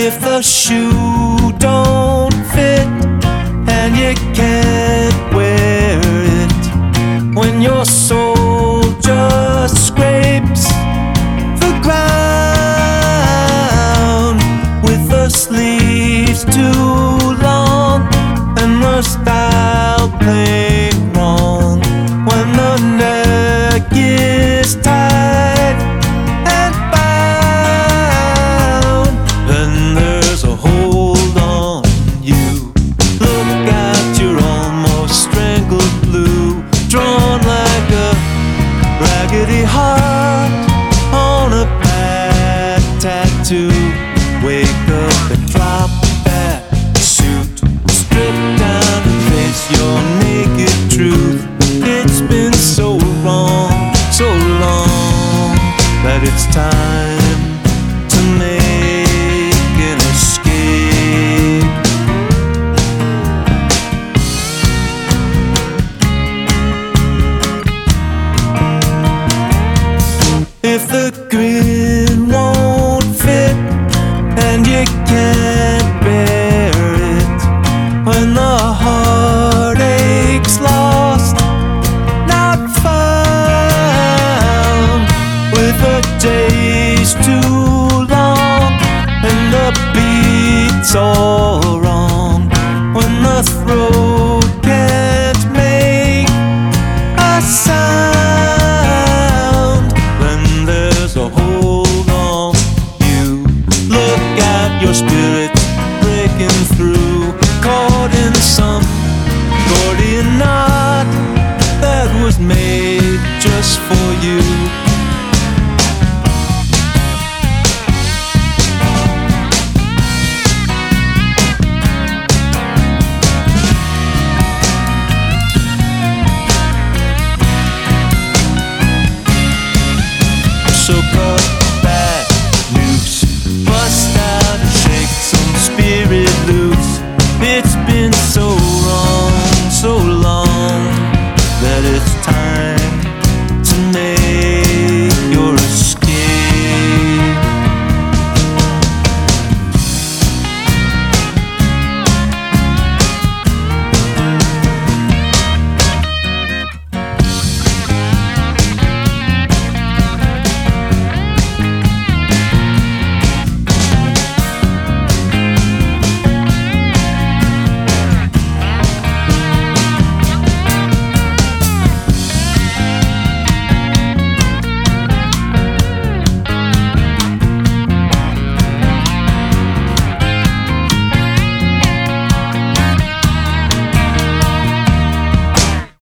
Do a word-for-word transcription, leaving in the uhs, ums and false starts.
If the shoe don't fit and you can't wear it, when your soul just scrapes the ground, with the sleeves too long and the style plain wrong, when the neck is tight and bound, then there's a hold on you. Look out, you're almost strangled blue, drawn like a raggedy heart on a bad tattoo. Wake up and drop that suit, strip down and face your naked truth. It's been so wrong, so long, that it's time to make an escape. If the grin won't fit and you can't